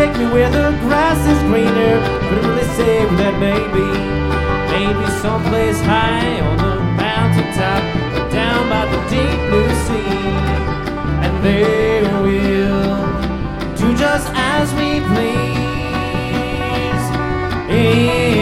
take me where the grass is greener. Couldn't really say where that may be. Maybe someplace high on the mountaintop, down by the deep blue sea. And there we'll do just as we please.